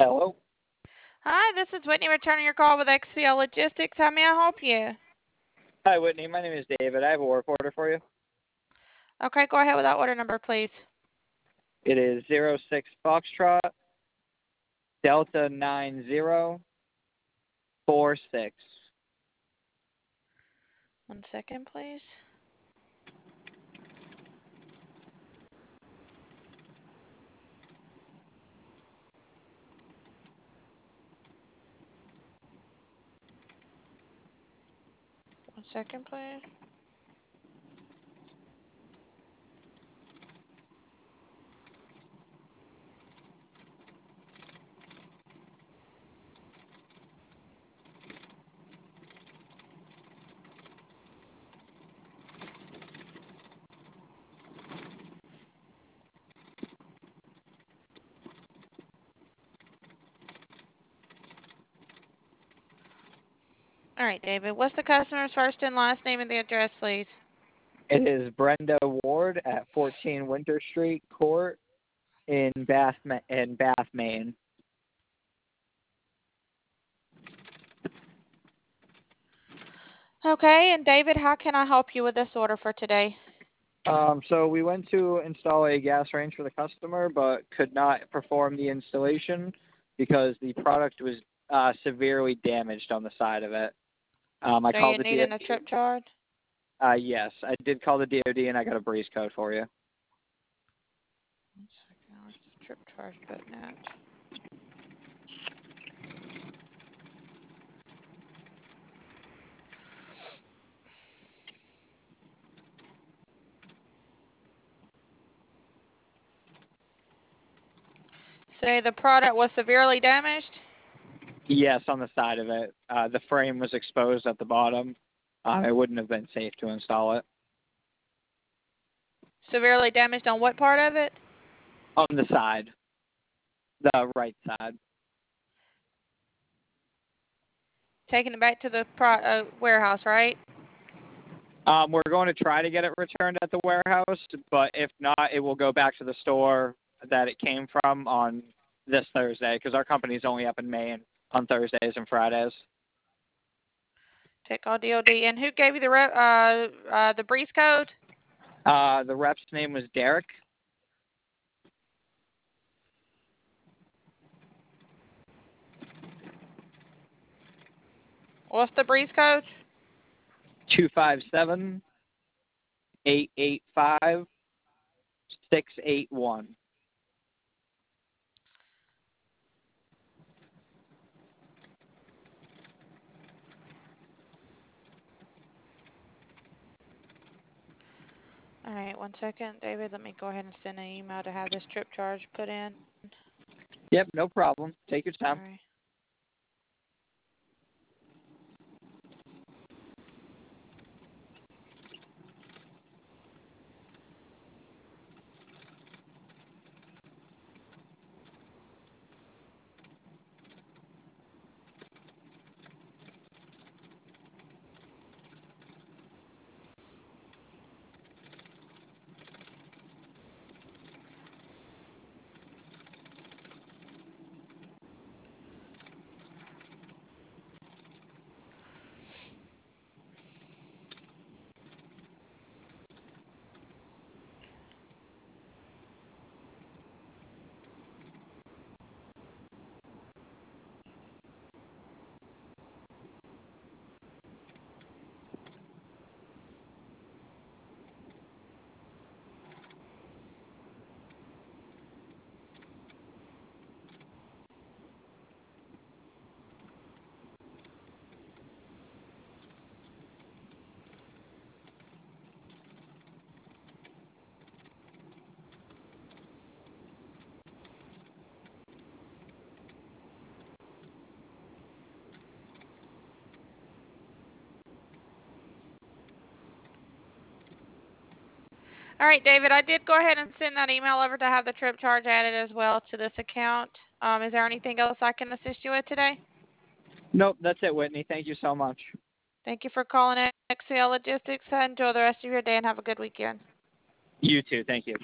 Hello. Hi, this is Whitney returning your call with XCL Logistics. How may I help you? Hi, Whitney. My name is David. I have a work order for you. Okay, go ahead with that order number, please. It is 06 Foxtrot Delta 9046. 1 second, please. One second, please. All right, David. What's the customer's first and last name and the address, please? It is Brenda Ward at 14 Winter Street Court in Bath, Maine. Okay, and David, how can I help you with this order for today? So we went to install a gas range for the customer, but could not perform the installation because the product was severely damaged on the side of it. I So you're called the needing a DOD. trip charge? Yes, I did call the DOD and I got a breeze code for you. 1 second. Where's the trip charge button at? Say the product was severely damaged? Yes, on the side of it. The frame was exposed at the bottom. It wouldn't have been safe to install it. Severely damaged on what part of it? On the side. The right side. Taking it back to the warehouse, right? We're going to try to get it returned at the warehouse, but if not, it will go back to the store that it came from on this Thursday, because our company's only up in Maine on Thursdays and Fridays. Take all DOD. And who gave you the breeze code? The rep's name was Derek. What's the breeze code? 257-885-681. All right, 1 second, David. Let me go ahead and send an email to have this trip charge put in. Yep, no problem. Take your All time. right. All right, David, I did go ahead and send that email over to have the trip charge added as well to this account. Is there anything else I can assist you with today? Nope, that's it, Whitney. Thank you so much. Thank you for calling XCL Logistics. Enjoy the rest of your day and have a good weekend. You too. Thank you.